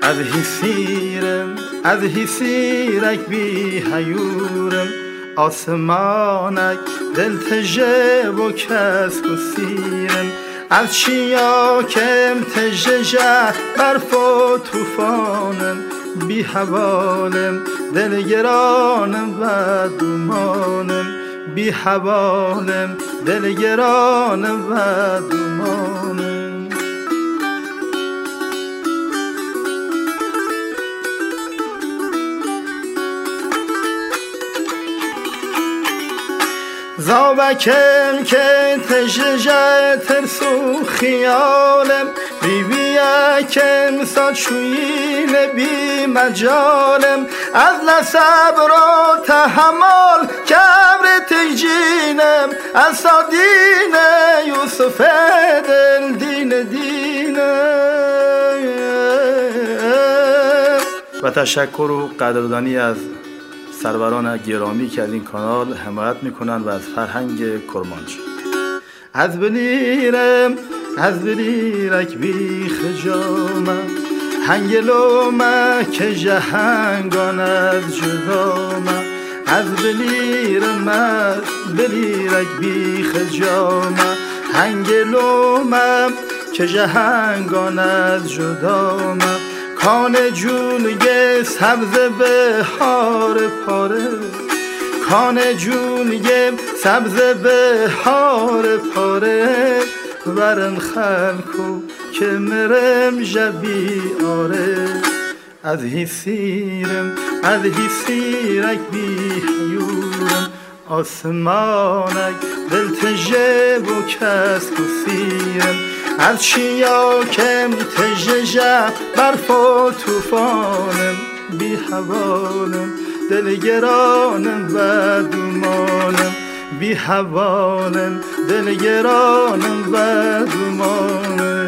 از هیسیرک بی هیورم آسمانک دل تجه و کسک و سیرم از چیا کم تجه برف و توفانم بی حوالم دل گرانم و دومانم بی حوالم دل گرانم و دومانم زاوکم که تجه ترسو خیالم بیکم ساچوین بی مجالم از نصبر و تحمل کبر تجینم از سادین یوسف دل دینه و تشکر و قدردانی از سروران گرامی که از این کانال حمایت میکنن و از فرهنگ کرمانشاه. از بلیرک بی خجامه هنگلومه که جهنگان از جدامه از بلیرک بی خجامه هنگلومه که جهنگان از جدامه کان جونگه سبز بهار پاره کان جونگه سبز بهار پاره ورن خلکو که مرم جبی آره از هیسیرک بی حیورم آسمانک دل تجه و کسک و سیرم از چیا کم تجه برف و توفانم بی حوالم دل گرانم و دومانم بی حوالم دل گرانم و دومانم